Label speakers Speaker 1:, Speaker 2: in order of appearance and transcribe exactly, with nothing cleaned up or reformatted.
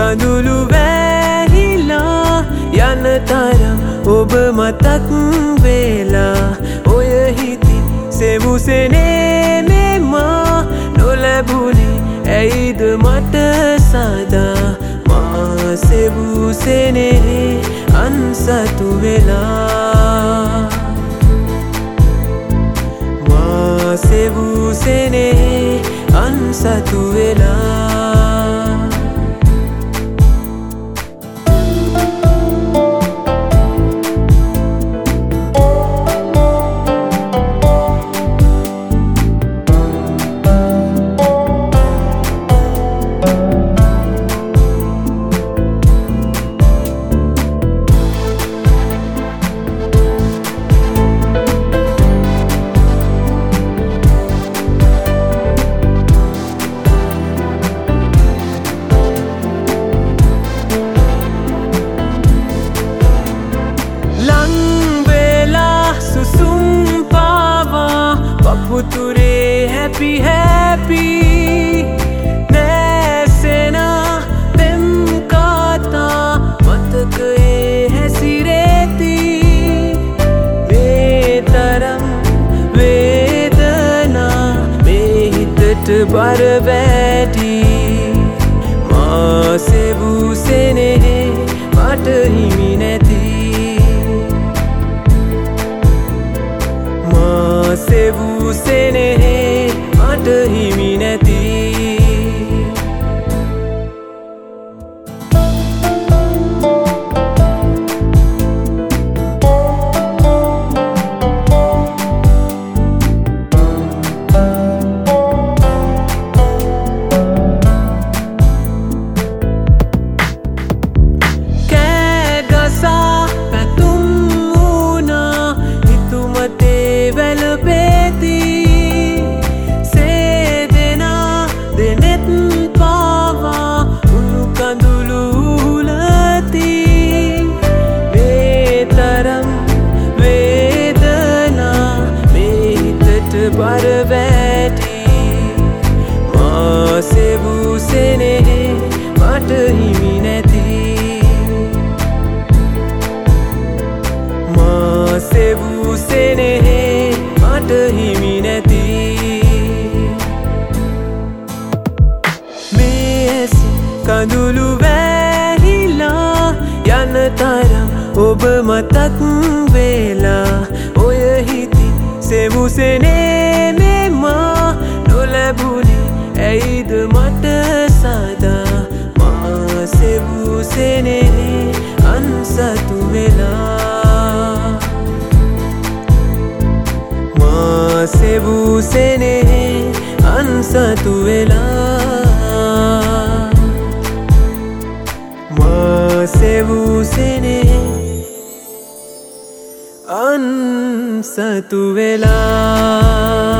Speaker 1: කඳුළු වැහිලා යන තරම් ඔබ මතක් වෙලා ඔය හිතින් සෙවුසෙනේ මෙමා නොලැබුණේ ඇයිද මට සදා මා සෙවුසෙනේ අන්සතු වෙලා මා සෙවුසෙනේ අන්සතු වෙලා පුතුරේ happy happy නැසෙන දෙම් කතා මතකයේ හැසිරෙති මේ තරම් වේදනා මේ හිතට බර වැඩි මා සෙවුසෙනේ මට හිමි නැති සෙවුසෙනේ මට හිමි නැති කෑගසා පැතුම් වුණා හිතුමතේ වැළපෙති සේදෙනා දෙනෙත් පාවා උණු කඳුළු උලති මේ තරම් වේදනා මේ හිතට බර වැඩි මා සෙවුසෙනේ මට හිමි නැති මා සෙවුසෙනේ මට හිමි නැති මේ ඇසින් කඳුළු වැහිලා යන තරම් ඔබ මතක් වෙලා ඔය හිතින් සෙවුසෙනේ මෙමා නොලැබුණේ ඇයිද මට සදා මා සෙවුසෙනේ අන්සතු වෙලා මා සෙවුසෙනේ අන්සතු වෙලා මා සෙවුසෙනේ අන්සතු වෙලා